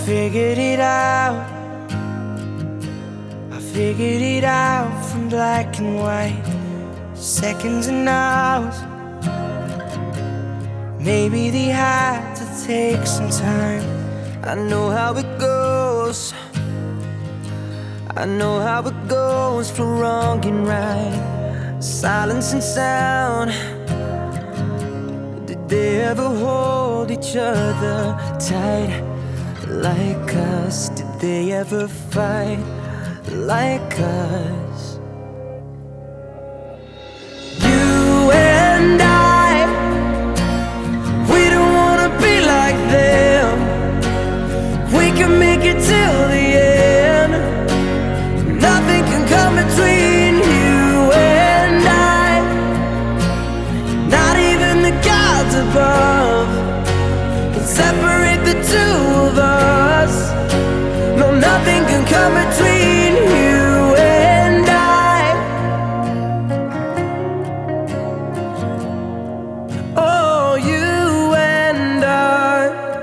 figured it out. I figured it out from black and white, seconds and hours. Maybe they had to take some time. I know how it goes. I know how it goes for wrong and right, silence and sound. Did they ever hold each other tight like us? Did they ever fight like us? You and I, we don't wanna be like them. We can make it till the end. Nothing can come between you and I, not even the gods above can separate the two of us. No, nothing can come between you and I. Oh, you and I.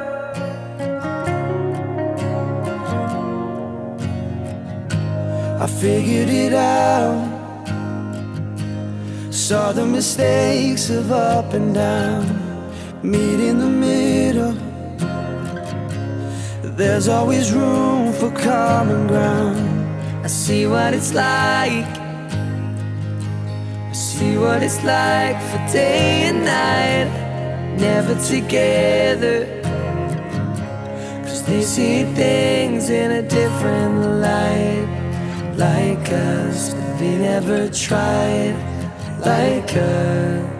I figured it out. Saw the mistakes of up and down, meet in the middle. There's always room for common ground. I see what it's like. I see what it's like for day and night, never together. 'Cause they see things in a different light, like us. They never tried like us.